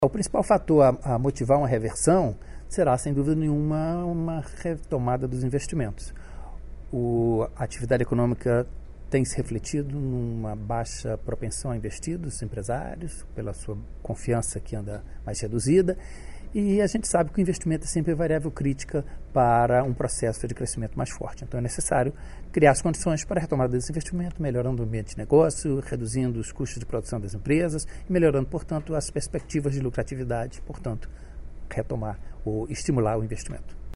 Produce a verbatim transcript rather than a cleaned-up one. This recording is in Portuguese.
O principal fator a, a motivar uma reversão será, sem dúvida nenhuma, uma retomada dos investimentos. O, a atividade econômica tem se refletido numa baixa propensão a investir dos empresários, pela sua confiança que anda mais reduzida, e a gente sabe que o investimento é sempre variável crítica para um processo de crescimento mais forte. Então é necessário criar as condições para a retomada desse investimento, melhorando o ambiente de negócio, reduzindo os custos de produção das empresas e melhorando, portanto, as perspectivas de lucratividade, portanto, retomar ou estimular o investimento.